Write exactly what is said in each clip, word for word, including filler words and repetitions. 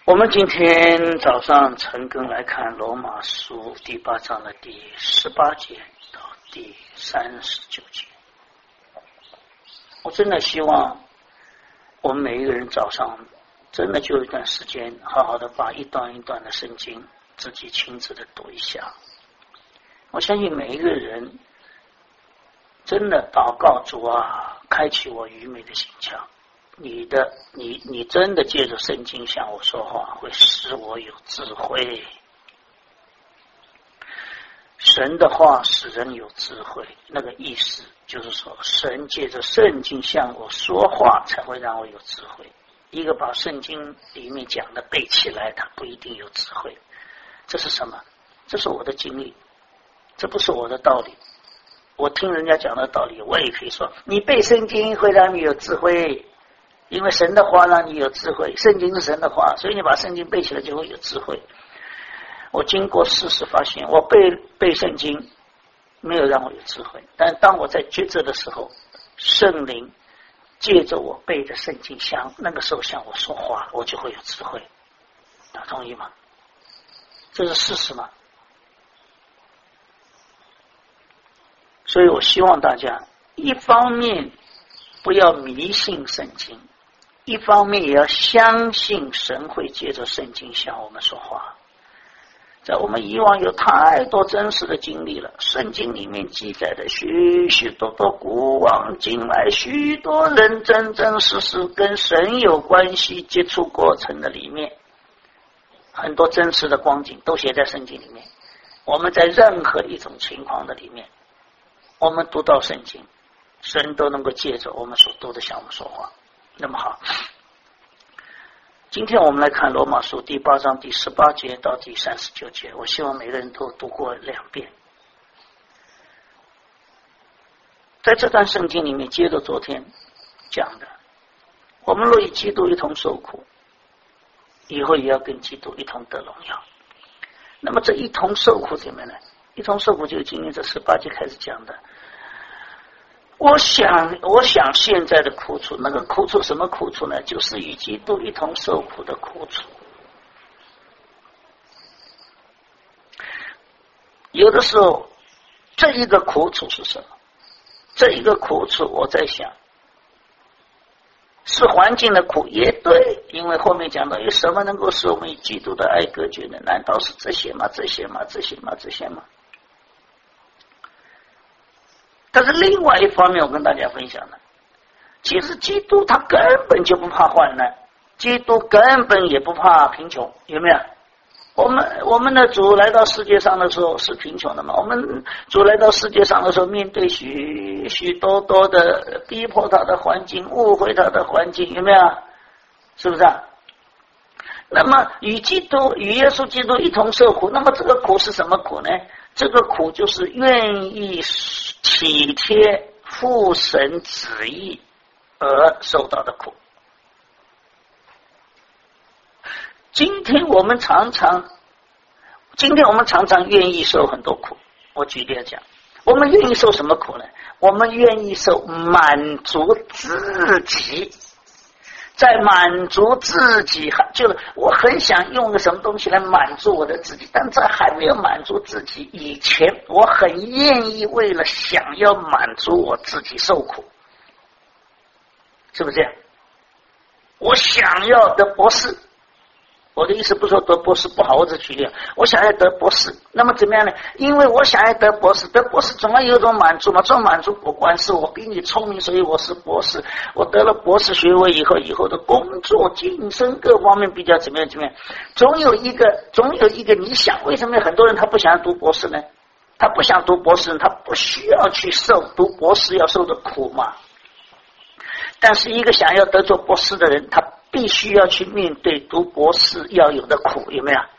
我们今天早上陈根来看罗马书第八章的第十八节到第三十九节。我真的希望我们每一个人早上真的就有一段时间好好的把一段一段的圣经自己亲自的读一下。我相信每一个人真的祷告主啊，开启我愚昧的心窍，你的你你真的借着圣经向我说话，会使我有智慧。神的话使人有智慧，那个意思就是说，神借着圣经向我说话，才会让我有智慧。一个把圣经里面讲的背起来，他不一定有智慧。这是什么？这是我的经历，这不是我的道理。我听人家讲的道理，我也可以说，你背圣经会让你有智慧，因为神的话让你有智慧，圣经是神的话，所以你把圣经背起来就会有智慧。我经过事实发现，我背背圣经没有让我有智慧，但当我在抉择的时候，圣灵借着我背的圣经向那个时候向我说话，我就会有智慧。大家同意吗？这是事实吗？所以我希望大家一方面不要迷信圣经，一方面也要相信神会借着圣经向我们说话。在我们以往有太多真实的经历了，圣经里面记载的许许多多古往今来许多人真真实实跟神有关系接触过程的里面，很多真实的光景都写在圣经里面。我们在任何一种情况的里面，我们读到圣经，神都能够借着我们所读的向我们说话。那么好，今天我们来看罗马书第八章第十八节到第三十九节，我希望每个人都读过两遍。在这段圣经里面，接着昨天讲的，我们若与基督一同受苦，以后也要跟基督一同得荣耀。那么这一同受苦怎么呢？一同受苦就是今天这十八节开始讲的。我想我想现在的苦楚，那个苦楚什么苦楚呢？就是与基督一同受苦的苦楚。有的时候这一个苦楚是什么？这一个苦楚我在想是环境的苦，也对，因为后面讲到有什么能够使我们与基督的爱隔绝呢？难道是这些吗？这些吗？这些吗？这些吗？但是另外一方面我跟大家分享了，其实基督他根本就不怕患难，基督根本也不怕贫穷，有没有？我们我们的主来到世界上的时候是贫穷的嘛？我们主来到世界上的时候，面对许许多多的逼迫他的环境，误会他的环境，有没有？是不是啊？那么与基督与耶稣基督一同受苦，那么这个苦是什么苦呢？这个苦就是愿意体贴父神旨意而受到的苦。今天我们常常今天我们常常愿意受很多苦。我举例来讲，我们愿意受什么苦呢？我们愿意受满足自己，在满足自己，就是我很想用个什么东西来满足我的自己，但在还没有满足自己以前，我很愿意为了想要满足我自己受苦，是不是这样？我想要的博士，我的意思不是说得博士不好，我只举例，我想要得博士，那么怎么样呢？因为我想要得博士，得博士总要有一种满足嘛，这种满足不光是我比你聪明，所以我是博士，我得了博士学位以后，以后的工作晋升各方面比较怎么样怎么样，总有一个总有一个你想，为什么很多人他不想读博士呢？他不想读博士，他不需要去受读博士要受的苦嘛。但是一个想要得做博士的人，他必须要去面对读博士要有的苦，有没有？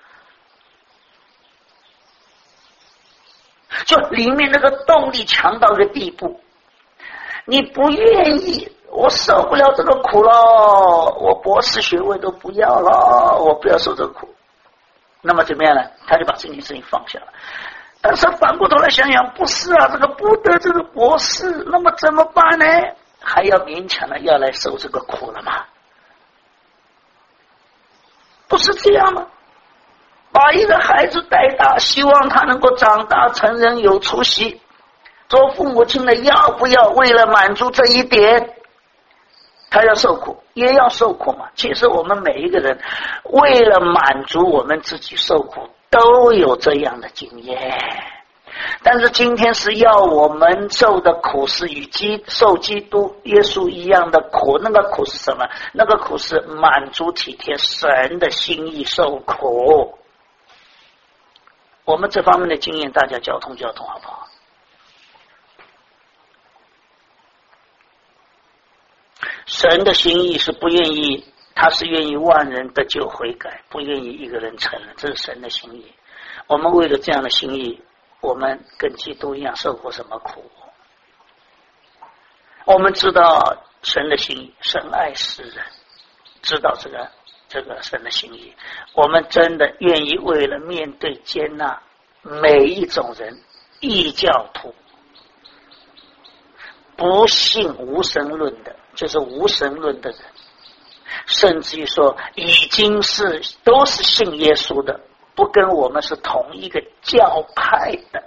就里面那个动力强到个地步，你不愿意，我受不了这个苦了，我博士学位都不要了，我不要受这个苦。那么怎么样呢？他就把这件事情放下了。但是反过头来想想，不是啊，这个不得这个博士，那么怎么办呢？还要勉强的要来受这个苦了吗？不是这样吗？把一个孩子带大，希望他能够长大成人有出息，做父母亲的要不要为了满足这一点，他要受苦，也要受苦嘛。其实我们每一个人为了满足我们自己受苦，都有这样的经验。但是今天是要我们受的苦是与基受基督耶稣一样的苦，那个苦是什么？那个苦是满足体贴神的心意受苦。我们这方面的经验大家交通交通好不好？神的心意是不愿意，他是愿意万人得救悔改，不愿意一个人承认，这是神的心意。我们为了这样的心意，我们跟基督一样受过什么苦？我们知道神的心意，神爱世人，知道这个这个神的心意，我们真的愿意为了面对接纳每一种人，异教徒，不信无神论的，就是无神论的人，甚至于说已经是都是信耶稣的，不跟我们是同一个教派的，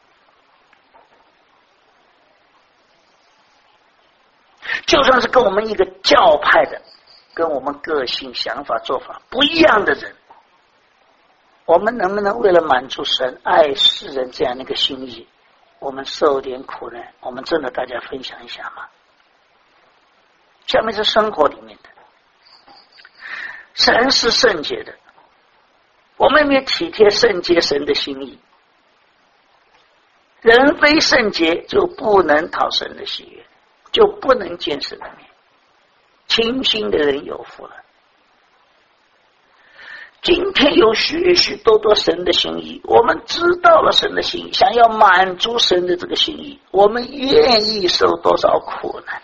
就算是跟我们一个教派的，跟我们个性想法做法不一样的人，我们能不能为了满足神爱世人这样的一个心意，我们受点苦呢？我们真的大家分享一下吗？下面是生活里面的，神是圣洁的，我们也体贴圣洁神的心意。人非圣洁就不能讨神的喜悦，就不能见神的面。清心的人有福了。今天有许许多多神的心意，我们知道了神的心意，想要满足神的这个心意，我们愿意受多少苦呢？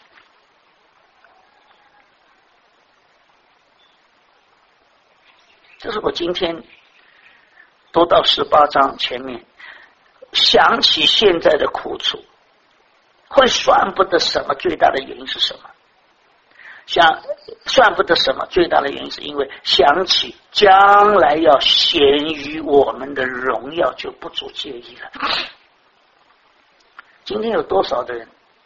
这是我今天读到十八章前面，想起现在的苦楚，会算不得什么，最大的原因是什么？想算不得什么，最大的原因是因为想起将来要显于我们的荣耀，就不足介意了。今天有多少的人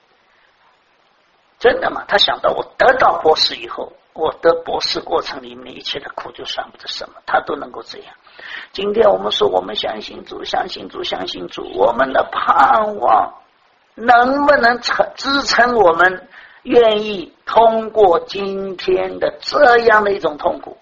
真的吗？他想到我得到博士以后，我得博士过程里面一切的苦就算不得什么，他都能够这样。今天我们说我们相信主，相信主，相信主，我们的盼望能不能支撑我们愿意通过今天的这样的一种痛苦？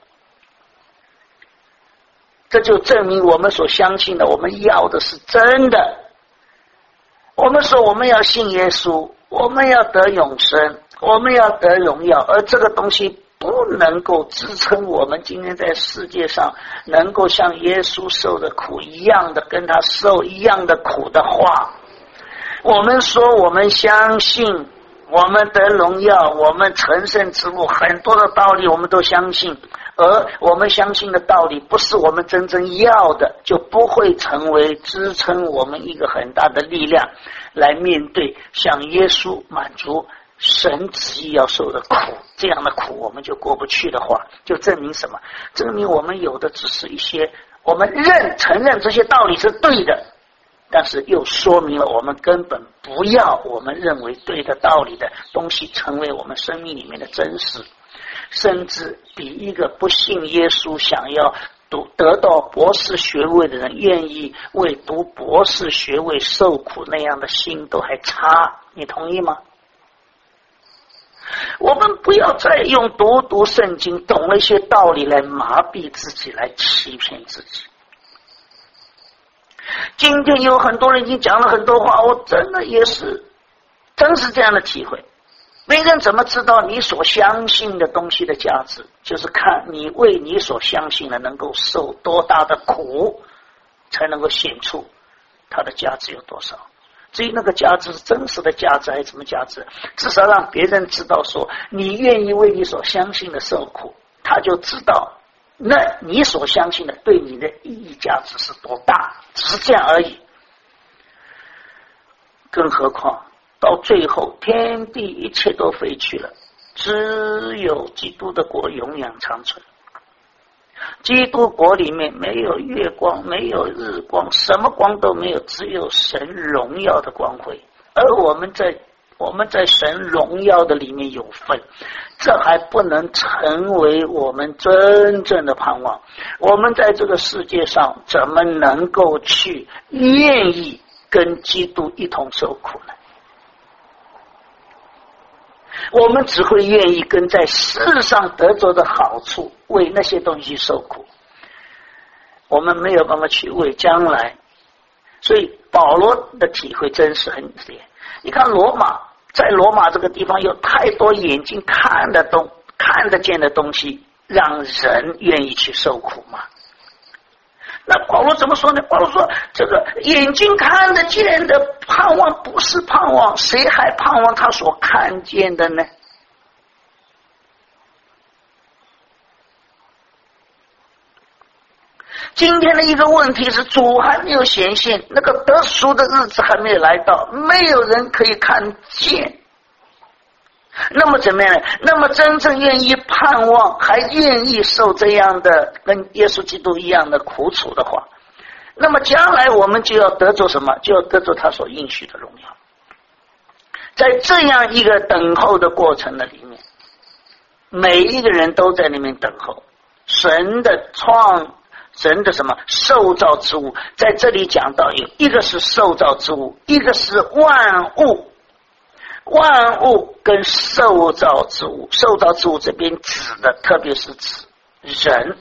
这就证明我们所相信的，我们要的是真的。我们说我们要信耶稣，我们要得永生，我们要得荣耀，而这个东西不能够支撑我们今天在世界上能够像耶稣受的苦一样的，跟他受一样的苦的话，我们说我们相信，我们得荣耀，我们成圣之路，很多的道理我们都相信，而我们相信的道理不是我们真正要的，就不会成为支撑我们一个很大的力量来面对向耶稣满足神旨意要受的苦，这样的苦我们就过不去的话，就证明什么？证明我们有的只是一些我们认承认这些道理是对的，但是又说明了我们根本不要我们认为对的道理的东西成为我们生命里面的真实，甚至比一个不信耶稣想要读得到博士学位的人愿意为读博士学位受苦那样的心都还差，你同意吗？我们不要再用读读圣经懂了一些道理来麻痹自己，来欺骗自己。今天有很多人已经讲了很多话，我真的也是真是这样的体会。每个人怎么知道你所相信的东西的价值，就是看你为你所相信的能够受多大的苦，才能够显出它的价值有多少。至于那个价值是真实的价值还是什么价值，至少让别人知道说你愿意为你所相信的受苦，他就知道那你所相信的对你的意义价值是多大，只是这样而已。更何况到最后天地一切都废去了，只有基督的国永远长存。 基督国里面没有月光，没有日光，什么光都没有，只有神荣耀的光辉。而我们在我们在神荣耀的里面有份，这还不能成为我们真正的盼望。我们在这个世界上怎么能够去愿意跟基督一同受苦呢？我们只会愿意跟在世上得着的好处，为那些东西受苦，我们没有办法去为将来。所以保罗的体会真是很厉害。你看罗马，在罗马这个地方有太多眼睛看得东看得见的东西，让人愿意去受苦吗？那保罗怎么说呢？保罗说，这个眼睛看得见的盼望不是盼望，谁还盼望他所看见的呢？今天的一个问题是，主还没有显现，那个得赎的日子还没有来到，没有人可以看见。那么怎么样呢？那么真正愿意盼望，还愿意受这样的跟耶稣基督一样的苦楚的话，那么将来我们就要得着什么？就要得着他所应许的荣耀。在这样一个等候的过程的里面，每一个人都在那边等候神的创神的什么受造之物。在这里讲到有一个是受造之物，一个是万物。万物跟受造之物，受造之物这边指的特别是指人，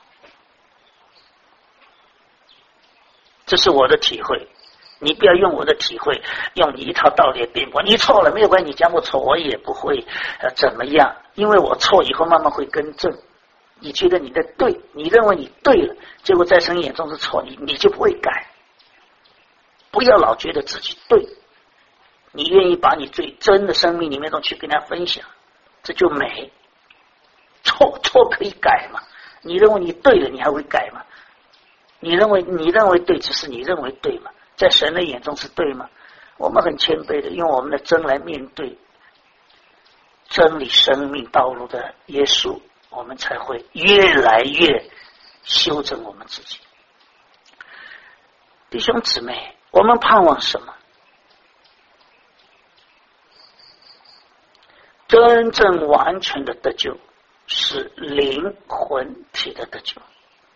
这是我的体会。你不要用我的体会，用你一套道理的辩驳。你错了没有关系，你讲我错，我也不会呃怎么样，因为我错以后慢慢会更正。你觉得你的对，你认为你对了，结果在神眼中是错，你你就不会改。不要老觉得自己对，你愿意把你最真的生命里面东西去跟大家分享，这就美。错错可以改嘛？你认为你对了，你还会改吗？你认为你认为对，只是你认为对吗？在神的眼中是对吗？我们很谦卑的用我们的真来面对真理生命道路的耶稣，我们才会越来越修正我们自己。弟兄姊妹，我们盼望什么？真正完全的得救是灵魂体的得救。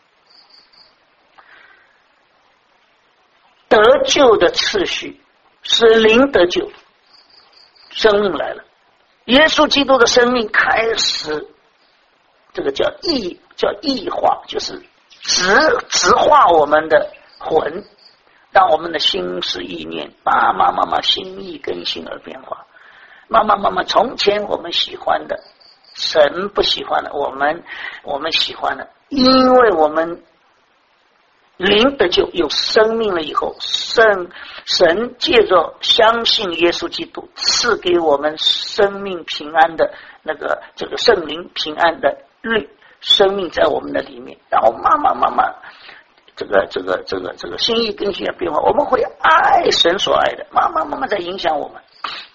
得救的次序是灵得救，生命来了，耶稣基督的生命开始，这个叫异，叫异化，就是直直化我们的魂，让我们的心思意念慢慢慢慢心意更新而变化。慢慢慢慢，从前我们喜欢的，神不喜欢的，我们我们喜欢的，因为我们灵得救有生命了以后，圣神借着相信耶稣基督赐给我们生命平安的那个这个圣灵平安的律，生命在我们的里面，然后慢慢慢慢这个这个这个这个心意更新的变化，我们会爱神所爱的，慢慢慢慢在影响我们。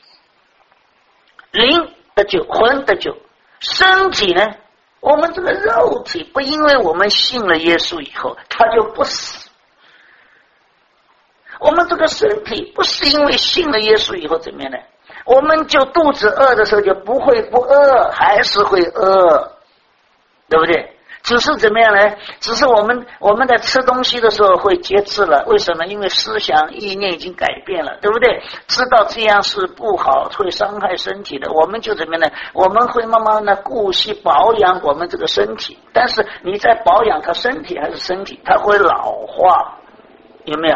灵得救，魂得救，身体呢？我们这个肉体不因为我们信了耶稣以后，它就不死。我们这个身体不是因为信了耶稣以后怎么样呢？我们就肚子饿的时候就不会不饿，还是会饿，对不对？只是怎么样呢？只是我们我们在吃东西的时候会节制了，为什么？因为思想意念已经改变了，对不对？知道这样是不好，会伤害身体的，我们就怎么样呢？我们会慢慢的顾惜保养我们这个身体，但是你在保养它身体还是身体，它会老化，有没有？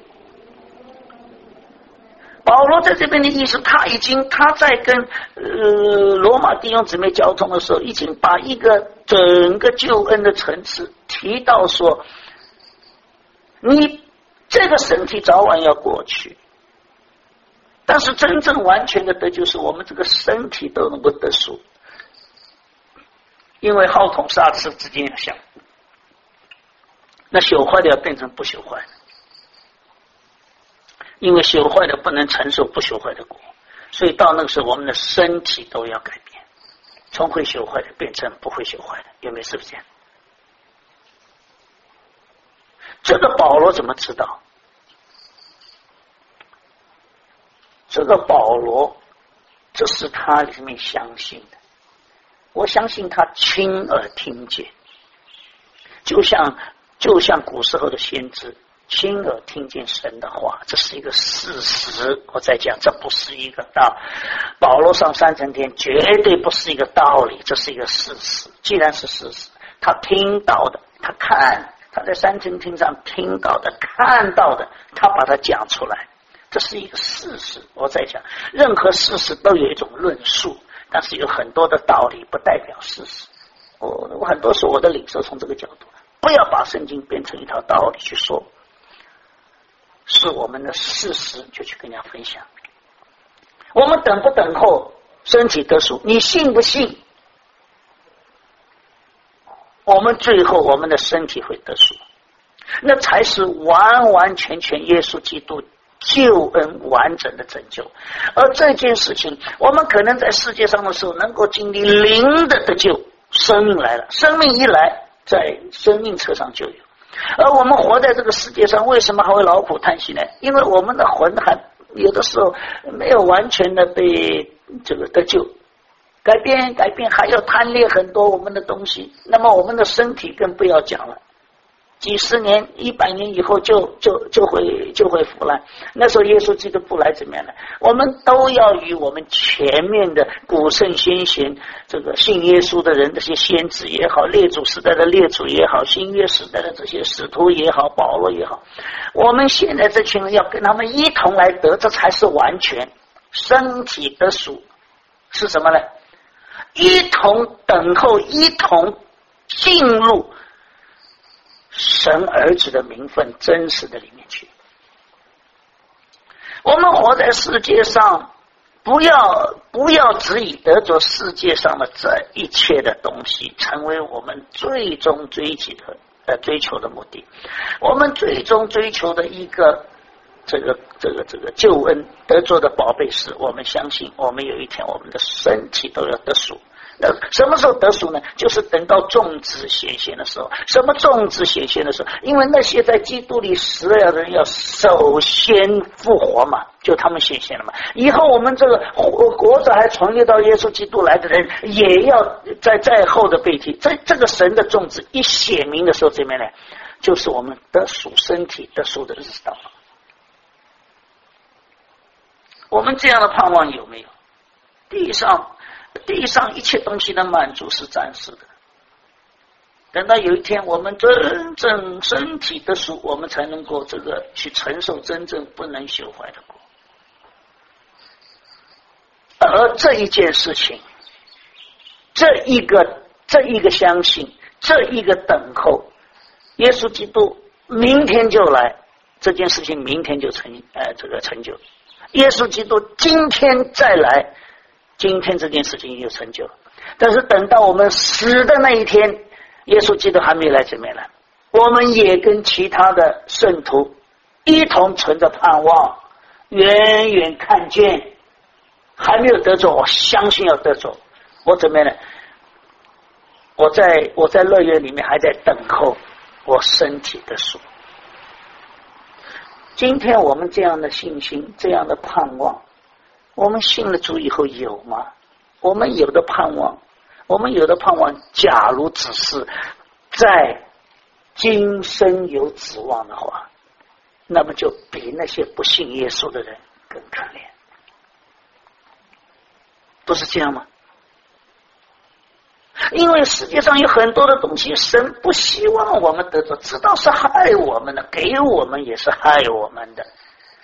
保罗在这边的意思，他已经他在跟呃罗马弟兄姊妹交通的时候，已经把一个整个救恩的层次提到说，你这个身体早晚要过去，但是真正完全的得救是我们这个身体都能够得赎，因为号筒刹车之间要相互，那朽坏的要变成不朽坏的。因为朽坏的不能承受不朽坏的果，所以到那个时候我们的身体都要改变，从会朽坏的变成不会朽坏的，有没有？是不是这样？ 这个保罗怎么知道？这个保罗，这是他里面相信的。我相信他亲耳听见，就像就像古时候的先知亲耳听见神的话，这是一个事实。我在讲，这不是一个道。保罗上三层天绝对不是一个道理，这是一个事实。既然是事实，他听到的，他看，他在三层天上听到的、看到的，他把它讲出来，这是一个事实。我在讲，任何事实都有一种论述，但是有很多的道理不代表事实。我我很多时候我的领受从这个角度，不要把圣经变成一套道理去说，是我们的事实就去跟人家分享。我们等不等候身体得赎？你信不信？我们最后我们的身体会得赎，那才是完完全全耶稣基督救恩完整的拯救。而这件事情，我们可能在世界上的时候能够经历灵的得救，生命来了，生命一来，在生命车上就有。而我们活在这个世界上，为什么还会劳苦叹息呢？因为我们的魂还有的时候没有完全的被这个得救，改变改变，还要贪恋很多我们的东西。那么我们的身体更不要讲了，几十年、一百年以后就就就会就会腐烂。那时候耶稣基督不来怎么样呢？我们都要与我们前面的古圣先贤，这个信耶稣的人，这些先知也好，列祖时代的列祖也好，新约时代的这些使徒也好，保罗也好，我们现在这群人要跟他们一同来得，这才是完全身体得赎。是什么呢？一同等候，一同进入神儿子的名分真实的里面去。我们活在世界上，不要不要只以得着世界上的这一切的东西成为我们最终追求的呃追求的目的。我们最终追求的一个这个这个这个救恩得着的宝贝是，我们相信我们有一天我们的身体都要得赎。那什么时候得赎呢？就是等到众子显现的时候。什么众子显现的时候？因为那些在基督里死了的人要首先复活嘛，就他们显现了嘛。以后我们这个活着还存留到耶稣基督来的人，也要在在后的被提。这这个神的众子一显明的时候，这边呢，就是我们得赎身体得赎的日子到了。我们这样的盼望有没有？地上地上一切东西的满足是暂时的，等到有一天我们真正身体的赎，我们才能够这个去承受真正不能朽坏的果。而这一件事情，这一个这一个相信，这一个等候，耶稣基督明天就来，这件事情明天就成呃这个成就。耶稣基督今天再来，今天这件事情就成就了。但是等到我们死的那一天，耶稣基督还没来，怎么来？我们也跟其他的圣徒一同存着盼望，远远看见，还没有得着，我相信要得着。我怎么样呢？我在我在乐园里面还在等候我身体的赎。今天我们这样的信心，这样的盼望，我们信了主以后有吗？我们有的盼望，我们有的盼望，假如只是在今生有指望的话，那么就比那些不信耶稣的人更可怜，不是这样吗？因为世界上有很多的东西，神不希望我们得着，知道是害我们的，给我们也是害我们的。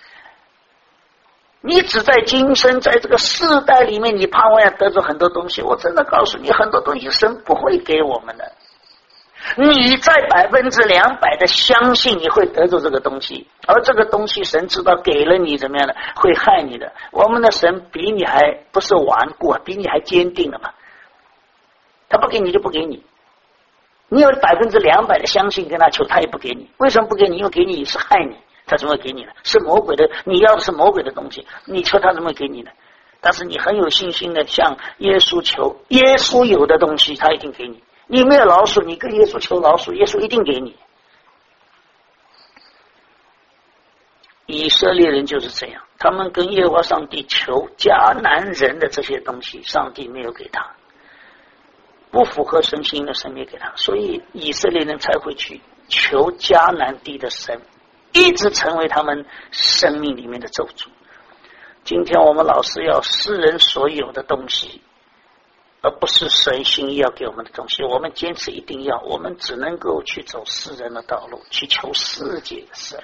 你只在今生，在这个世代里面，你盼望要得着很多东西，我真的告诉你，很多东西神不会给我们的。你在百分之两百的相信你会得着这个东西，而这个东西神知道给了你怎么样的，会害你的。我们的神比你还不是顽固，比你还坚定了嘛。他不给你就不给你，你有百分之两百的相信跟他求，他也不给你。为什么不给你？因为给你是害你，他怎么会给你呢？是魔鬼的，你要的是魔鬼的东西，你求他怎么会给你呢？但是你很有信心的向耶稣求，耶稣有的东西他一定给你。你没有老鼠，你跟耶稣求老鼠，耶稣一定给你。 以色列人就是这样，他们跟耶和华上帝求迦南人的这些东西，上帝没有给他，不符合神心的神没给他，所以以色列人才会去求迦南地的神，一直成为他们生命里面的咒诅。今天我们老是要世人所有的东西，而不是神心意要给我们的东西，我们坚持一定要，我们只能够去走世人的道路，去求世界的神。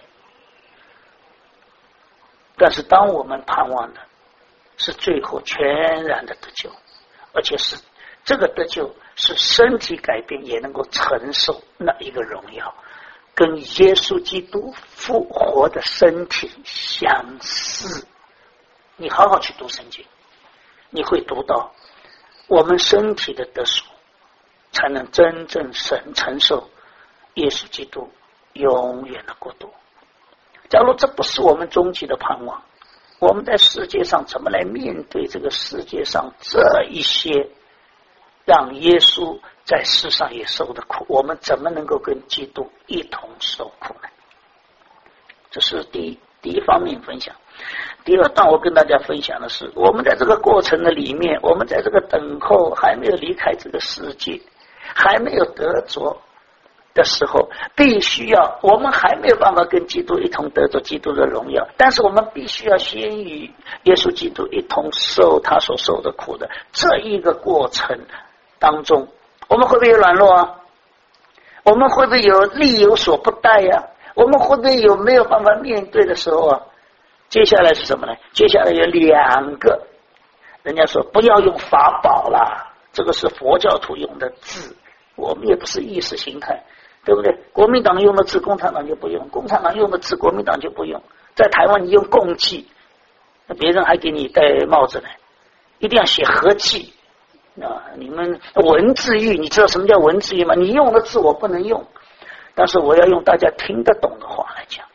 但是当我们盼望的是最后全然的得救，而且是这个得救是身体改变也能够承受那一个荣耀，跟耶稣基督复活的身体相似。你好好去读圣经，你会读到我们身体的得赎才能真正神承受耶稣基督永远的国度。假如这不是我们终极的盼望，我们在世界上怎么来面对这个世界上这一些让耶稣在世上也受的苦，我们怎么能够跟基督一同受苦呢？这是第一第一方面分享。第二段我跟大家分享的是，我们在这个过程的里面，我们在这个等候还没有离开这个世界，还没有得着的时候，必须要，我们还没有办法跟基督一同得着基督的荣耀，但是我们必须要先与耶稣基督一同受他所受的苦的这一个过程当中，我们会不会有软弱啊？我们会不会有力有所不逮呀、啊？我们会不会有没有办法面对的时候啊？接下来是什么呢？接下来有两个，人家说不要用法宝啦，这个是佛教徒用的字，我们也不是意识形态，对不对？国民党用的字共产党就不用，共产党用的字国民党就不用。在台湾你用共济，那别人还给你戴帽子呢，一定要写和气啊！你们文字狱，你知道什么叫文字狱吗？你用的字我不能用，但是我要用大家听得懂的话来讲，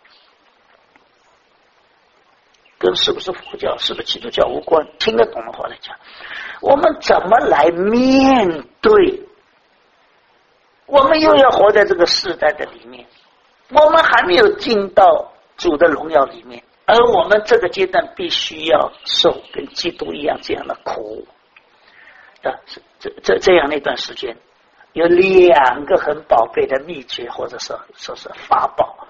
跟是不是佛教是不是基督教无关，听得懂的话来讲，我们怎么来面对？我们又要活在这个世代的里面，我们还没有进到主的荣耀里面，而我们这个阶段必须要受跟基督一样这样的苦啊！这这这样那段时间有两个很宝贝的秘诀，或者说说是法宝。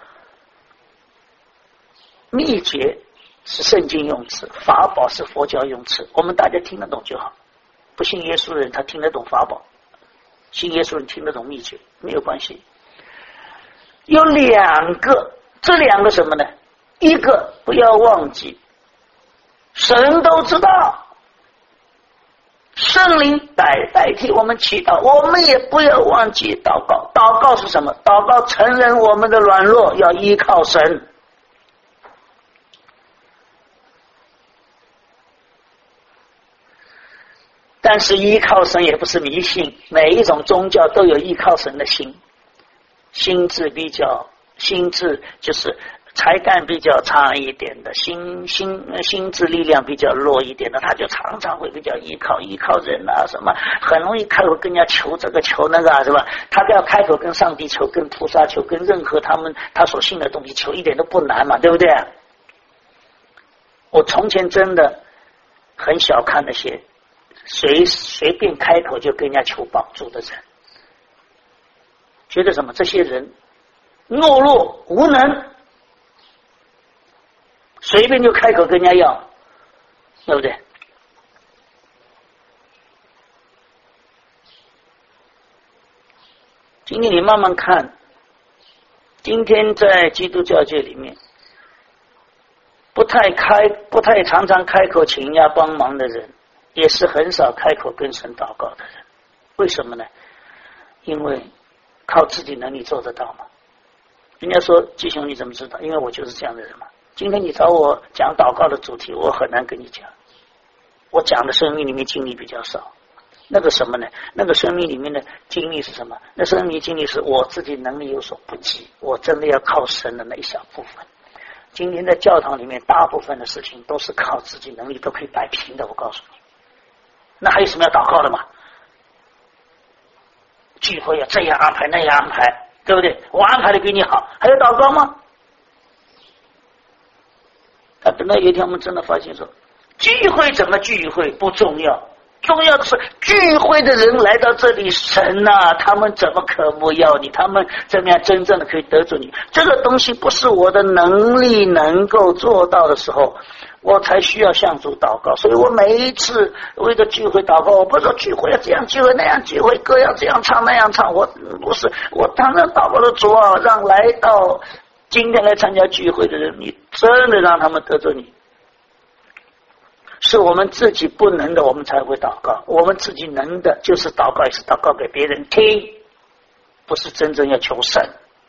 秘诀是圣经用词，法宝是佛教用词，我们大家听得懂就好。不信耶稣的人他听得懂法宝，信耶稣人听得懂秘诀，没有关系。有两个，这两个什么呢？一个不要忘记，神都知道，圣灵代代替我们祈祷，我们也不要忘记祷告。祷告是什么？祷告承认我们的软弱，要依靠神。但是依靠神也不是迷信，每一种宗教都有依靠神的心，心智比较心智就是才干比较差一点的，心心心智力量比较弱一点的，他就常常会比较依靠依靠人啊，什么很容易开口跟人家求这个求那个啊，是吧？他不要开口跟上帝求，跟菩萨求，跟任何他们他所信的东西求，一点都不难嘛，对不对？我从前真的很小看那些随随便开口就跟人家求帮助的人，觉得什么？这些人懦弱无能，随便就开口跟人家要，对不对？今天你慢慢看，今天在基督教界里面，不太开、不太常常开口请人家帮忙的人，也是很少开口跟神祷告的人。为什么呢？因为靠自己能力做得到吗？人家说季兄你怎么知道？因为我就是这样的人嘛。今天你找我讲祷告的主题，我很难跟你讲，我讲的生命里面经历比较少。那个什么呢？那个生命里面的经历是什么？那生命经历是我自己能力有所不及，我真的要靠神的那一小部分。今天在教堂里面大部分的事情都是靠自己能力都可以摆平的，我告诉你，那还有什么要祷告的吗？聚会要这样安排那样安排，对不对？我安排的比你好，还要祷告吗？ 啊，等到有一天我们真的发现说，聚会怎么聚会不重要，重要的是聚会的人来到这里，神啊，他们怎么渴慕要你，他们怎么样真正的可以得住你，这个东西不是我的能力能够做到的时候，我才需要向主祷告。所以我每一次为了聚会祷告，我不是说聚会要这样聚会那样聚会，歌要这样唱那样唱，我不是，我当然祷告了主啊，让来到今天来参加聚会的人，你真的让他们得着你。是我们自己不能的，我们才会祷告，我们自己能的就是祷告，也是祷告给别人听，不是真正要求神。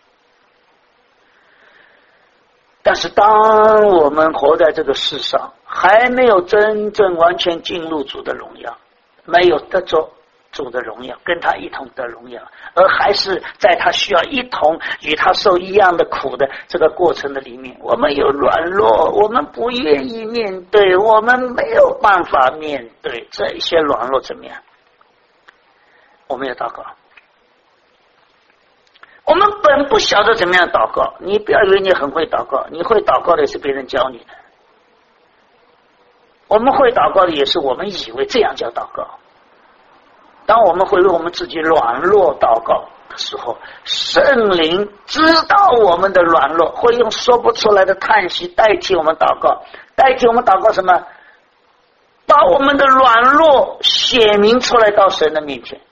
但是当我们活在这个世上，还没有真正完全进入主的荣耀，没有得着主的荣耀，跟他一同得荣耀，而还是在他需要一同与他受一样的苦的这个过程的里面，我们有软弱，我们不愿意面对，我们没有办法面对这一些软弱，怎么样？我们要祷告。我们本不晓得怎么样祷告，你不要以为你很会祷告，你会祷告的是别人教你的，我们会祷告的也是我们以为这样叫祷告。当我们会为我们自己软弱祷告的时候，圣灵知道我们的软弱，会用说不出来的叹息代替我们祷告，代替我们祷告什么？把我们的软弱显明出来到神的面前，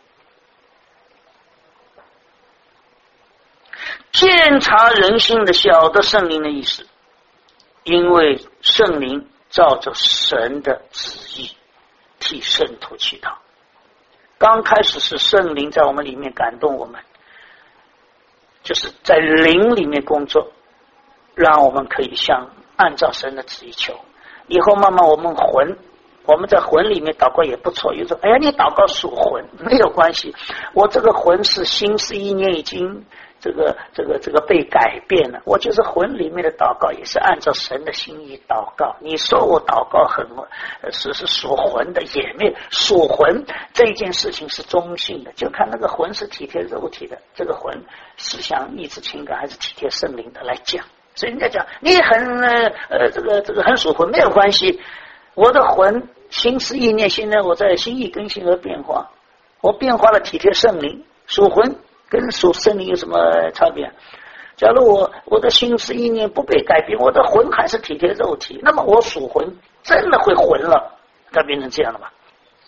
鉴察人心的晓得圣灵的意思，因为圣灵照着神的旨意替圣徒祈祷。刚开始是圣灵在我们里面感动我们，就是在灵里面工作，让我们可以像按照神的旨意求。以后慢慢我们魂，我们在魂里面祷告也不错。有时候哎呀，你祷告属魂没有关系，我这个魂是心思意念已经这个这个这个被改变了，我就是魂里面的祷告也是按照神的心意祷告。你说我祷告很是是属魂的，也没有属魂这件事情是中性的，就看那个魂是体贴肉体的，这个魂思想意志情感还是体贴圣灵的来讲。所以人家讲你很呃这个这个很属魂没有关系，我的魂心思意念现在我在心意更新而变化，我变化了体贴圣灵，属魂跟属圣灵有什么差别？假如我我的心思意念不被改变，我的魂还是体贴肉体，那么我属魂真的会混了，它变成这样了吧？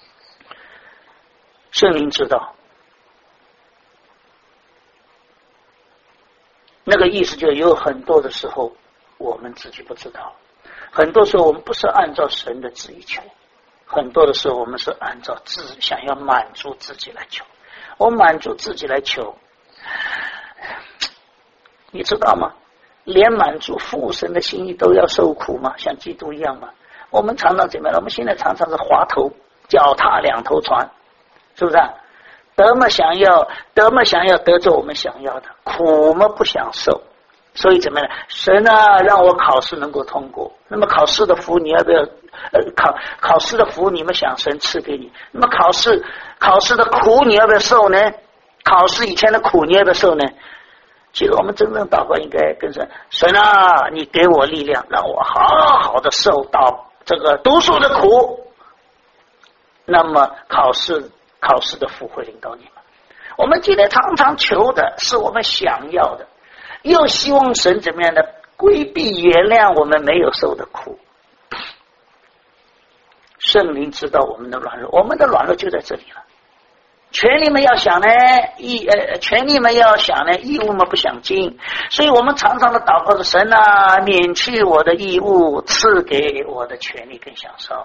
圣灵知道，那个意思就有很多的时候我们自己不知道，很多时候我们不是按照神的旨意求，很多的时候我们是按照自想要满足自己来求。我满足自己来求，你知道吗？连满足父神的心意都要受苦吗？像基督一样吗？我们常常怎么样？我们现在常常是滑头脚踏两头船，是不是啊？得么想要得么想要得着我们想要的，苦么不想受，所以怎么样？神啊，让我考试能够通过。那么考试的福你要不要？呃，考考试的福你们想神赐给你，那么考试考试的苦你要不要受呢？考试以前的苦你要不要受呢？其实我们真正祷告应该跟神，神啊，你给我力量，让我好好的受到这个读书的苦，那么考试考试的福会领导你们。我们今天常常求的是我们想要的，又希望神怎么样的规避原谅我们没有受的苦。圣灵知道我们的软弱，我们的软弱就在这里了。权利们要想呢，义呃，权利们要想呢，义务们不想尽，所以我们常常的祷告是神啊，免去我的义务，赐给我的权利跟享受。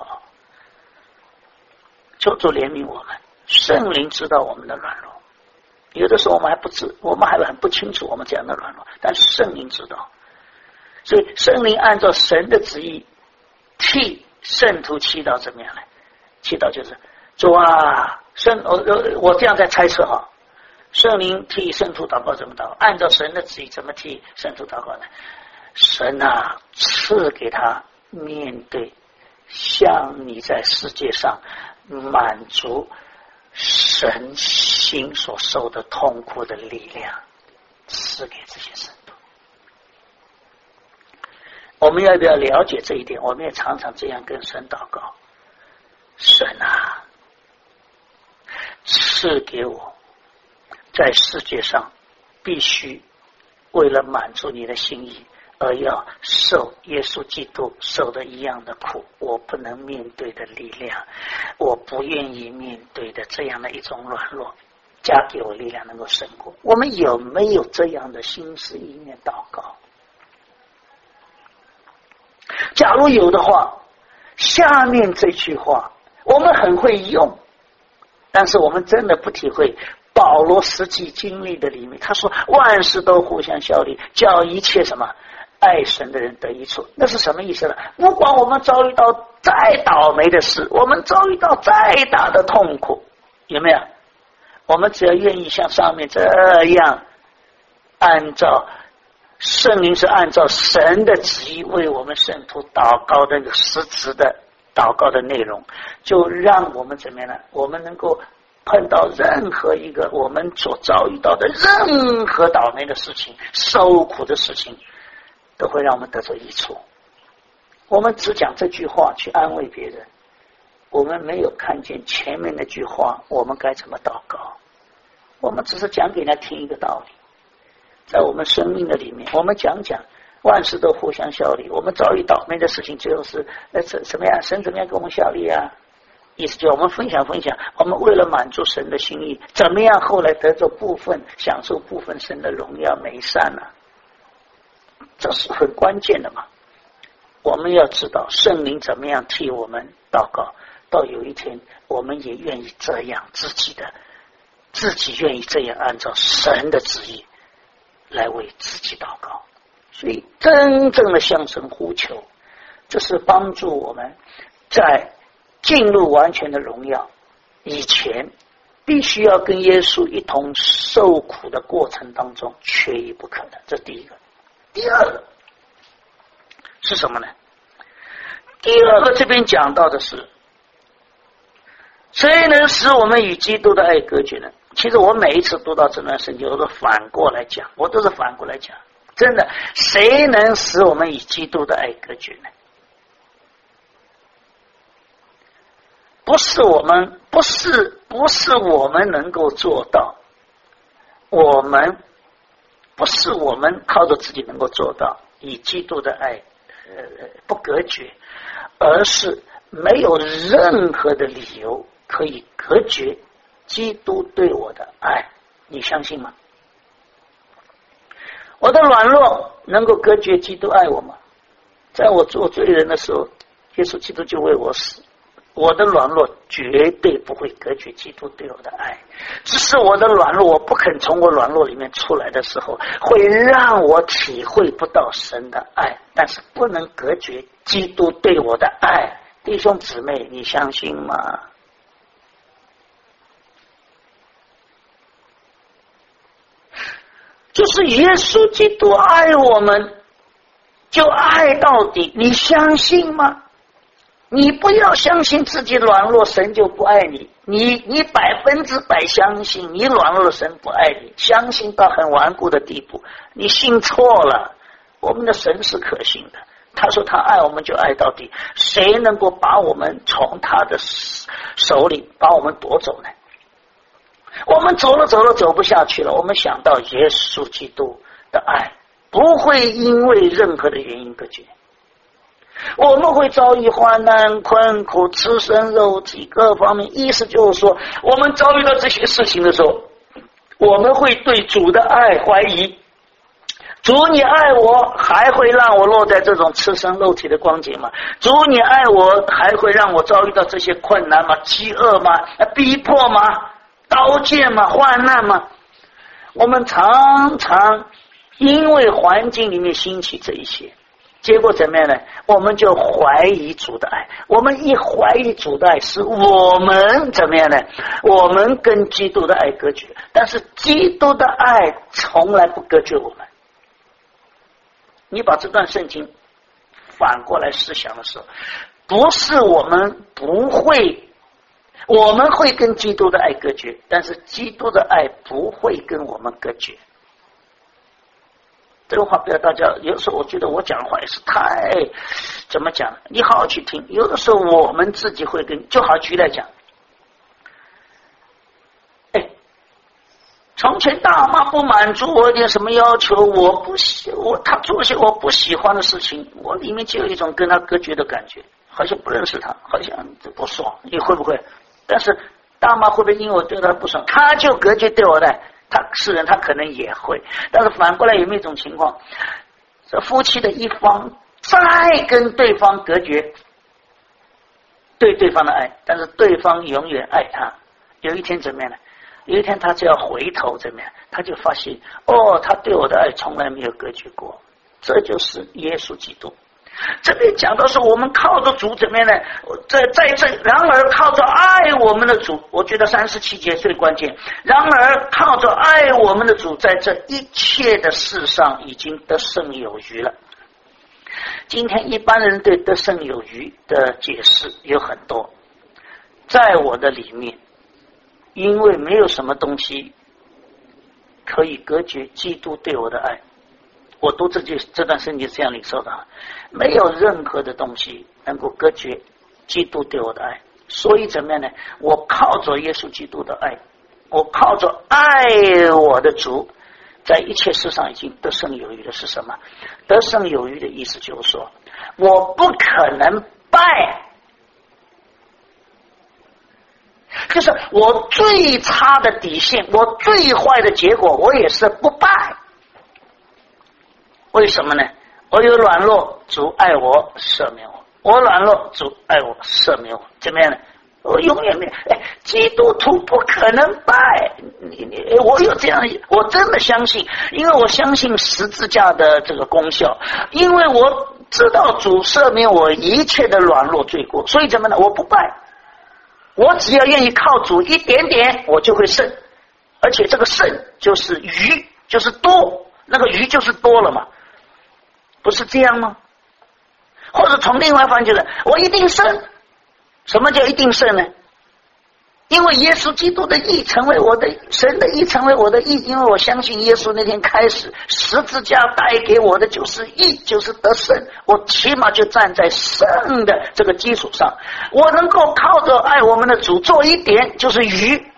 求主怜悯我们，圣灵知道我们的软弱，有的时候我们还不知，我们还很不清楚我们这样的软弱，但是圣灵知道，所以圣灵按照神的旨意替圣徒祈祷怎么样呢？祈祷就是主啊，圣我我这样在猜测哈，圣灵替圣徒祷告怎么祷告？按照神的旨意怎么替圣徒祷告呢？神啊，赐给他面对像你在世界上满足神心所受的痛苦的力量，赐给这些圣徒。 我们要不要了解这一点？我们也常常这样跟神祷告：神啊，赐给我在世界上必须为了满足你的心意而要受耶稣基督受的一样的苦，我不能面对的力量，我不愿意面对的这样的一种软弱，加给我力量能够胜过。我们有没有这样的心思意念祷告？假如有的话，下面这句话我们很会用，但是我们真的不体会保罗实际经历的里面，他说万事都互相效力，叫一切什么爱神的人得益处。那是什么意思呢？不管我们遭遇到再倒霉的事，我们遭遇到再大的痛苦，有没有？我们只要愿意像上面这样，按照圣灵是按照神的旨意为我们圣徒祷告的实质的祷告的内容，就让我们怎么样呢？我们能够碰到任何一个我们所遭遇到的任何倒霉的事情、受苦的事情，都会让我们得着益处。我们只讲这句话去安慰别人，我们没有看见前面那句话我们该怎么祷告。我们只是讲给人家听一个道理，在我们生命的里面，我们讲讲万事都互相效力，我们遭遇倒霉的事情最后是呃什么样，神怎么样跟我们效力啊？意思就是我们分享分享，我们为了满足神的心意，怎么样后来得着部分享受部分神的荣耀美善啊？这是很关键的嘛。我们要知道圣灵怎么样替我们祷告，到有一天我们也愿意这样，自己的自己愿意这样按照神的旨意来为自己祷告。所以真正的向神呼求，这是帮助我们在进入完全的荣耀以前，必须要跟耶稣一同受苦的过程当中缺一不可的。这第一个。第二个是什么呢？第二个这边讲到的是，谁能使我们与基督的爱隔绝呢？其实我每一次读到这段圣经，我都反过来讲，我都是反过来讲，真的，谁能使我们与基督的爱隔绝呢？不是我们，不是不是我们能够做到，我们不是我们靠着自己能够做到与基督的爱呃不隔绝，而是没有任何的理由可以隔绝基督对我的爱。你相信吗？我的软弱能够隔绝基督爱我吗？在我做罪人的时候，耶稣基督就为我死，我的软弱绝对不会隔绝基督对我的爱，只是我的软弱，我不肯从我软弱里面出来的时候，会让我体会不到神的爱，但是不能隔绝基督对我的爱。弟兄姊妹，你相信吗？就是耶稣基督爱我们，就爱到底，你相信吗？你不要相信自己软弱神就不爱你，你你百分之百相信你软弱的神不爱你，相信到很顽固的地步，你信错了。我们的神是可信的，他说他爱我们就爱到底，谁能够把我们从他的手里把我们夺走呢？我们走了走了走不下去了，我们想到耶稣基督的爱不会因为任何的原因隔绝。我们会遭遇患难困苦吃身肉体各方面，意思就是说我们遭遇到这些事情的时候，我们会对主的爱怀疑，主你爱我还会让我落在这种吃身肉体的光景吗？主你爱我还会让我遭遇到这些困难吗？饥饿吗？逼迫吗？刀剑吗？患难吗？我们常常因为环境里面兴起这一些，结果怎么样呢？我们就怀疑主的爱。我们一怀疑主的爱，是我们怎么样呢？我们跟基督的爱隔绝，但是基督的爱从来不隔绝我们。你把这段圣经反过来思想的时候，不是我们不会，我们会跟基督的爱隔绝，但是基督的爱不会跟我们隔绝。 这个话不要大家，有时候我觉得我讲话也是太怎么讲，你好好去听。有的时候我们自己会跟，就好举来讲，哎，从前大妈不满足我一点什么要求，我不喜我他做些我不喜欢的事情，我里面就有一种跟他隔绝的感觉，好像不认识他，好像不爽，你会不会？但是大妈会不会因为我对他不爽，他就隔绝对我的？他是人，他可能也会，但是反过来有没有一种情况，这夫妻的一方再跟对方隔绝对对方的爱，但是对方永远爱他。有一天怎么样呢？有一天他只要回头怎么样，他就发现哦，他对我的爱从来没有隔绝过。这就是耶稣基督。这边讲到是我们靠着主怎么样呢？在在这，然而靠着爱我们的主，我觉得三十七节最关键。然而靠着爱我们的主，在这一切的事上已经得胜有余了。今天一般人对得胜有余的解释有很多，在我的里面，因为没有什么东西可以隔绝基督对我的爱。我读这句这段圣经这样领受的，没有任何的东西能够隔绝基督对我的爱。所以怎么样呢？我靠着耶稣基督的爱，我靠着爱我的主，在一切事上已经得胜有余的是什么？得胜有余的意思就是说，我不可能败，就是我最差的底线，我最坏的结果，我也是不败。为什么呢？我有软弱，主爱我，赦免我；我软弱，主爱我，赦免我。怎么样呢？我永远没有。哎，基督徒不可能败。你你，我有这样，我真的相信，因为我相信十字架的这个功效，因为我知道主赦免我一切的软弱罪过，所以怎么呢？我不败。我只要愿意靠主一点点，我就会胜，而且这个胜就是余，就是多，那个余就是多了嘛。不是这样吗？或者从另外一方面就是我一定胜。什么叫一定胜呢？因为耶稣基督的义成为我的，神的义成为我的义，因为我相信耶稣那天开始十字架带给我的就是义，就是得胜。我起码就站在胜的这个基础上，我能够靠着爱我们的主做一点就是余。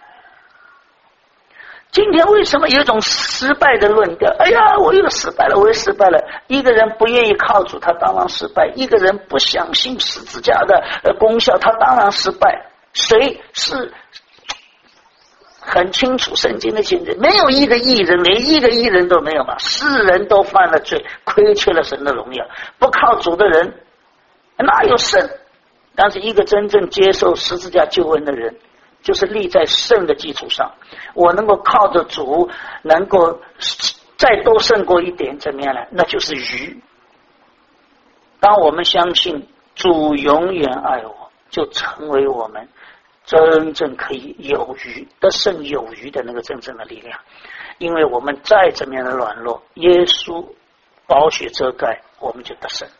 今天为什么有一种失败的论调？哎呀，我又失败了，我又失败了。一个人不愿意靠主，他当然失败；一个人不相信十字架的功效，他当然失败。谁是很清楚圣经的见证？没有一个义人，连一个义人都没有嘛！世人都犯了罪，亏缺了神的荣耀。不靠主的人哪有胜？但是一个真正接受十字架救恩的人，就是立在胜的基础上，我能够靠着主能够再多胜过一点，怎么样呢？那就是余。当我们相信主永远爱我，就成为我们真正可以有余得胜有余的那个真正的力量。因为我们再怎么样的软弱，耶稣宝血遮盖，我们就得胜。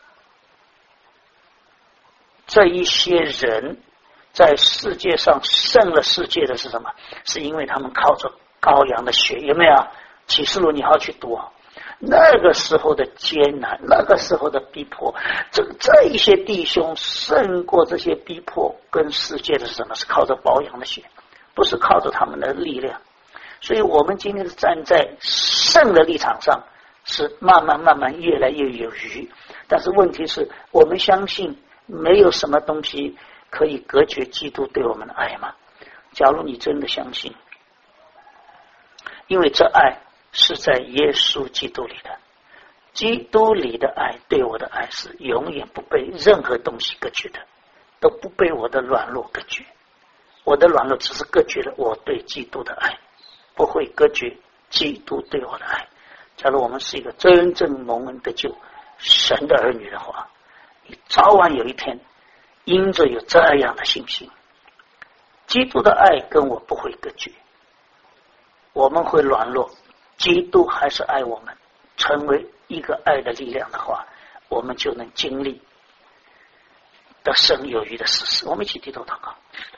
这一些人在世界上胜了世界的是什么？是因为他们靠着羔羊的血，有没有？启示录你好去读啊！那个时候的艰难，那个时候的逼迫，这这一些弟兄胜过这些逼迫跟世界的是什么？是靠着羔羊的血，不是靠着他们的力量。所以我们今天是站在胜的立场上，是慢慢慢慢越来越有余。但是问题是我们相信没有什么东西可以隔绝基督对我们的爱吗？假如你真的相信，因为这爱是在耶稣基督里的，基督里的爱对我的爱是永远不被任何东西隔绝的，都不被我的软弱隔绝。我的软弱只是隔绝了我对基督的爱，不会隔绝基督对我的爱。假如我们是一个真正蒙恩得救神的儿女的话，你早晚有一天因着有这样的信心，基督的爱跟我不会隔绝。我们会软弱，基督还是爱我们，成为一个爱的力量的话，我们就能经历得胜有余的事实。我们一起低头祷告。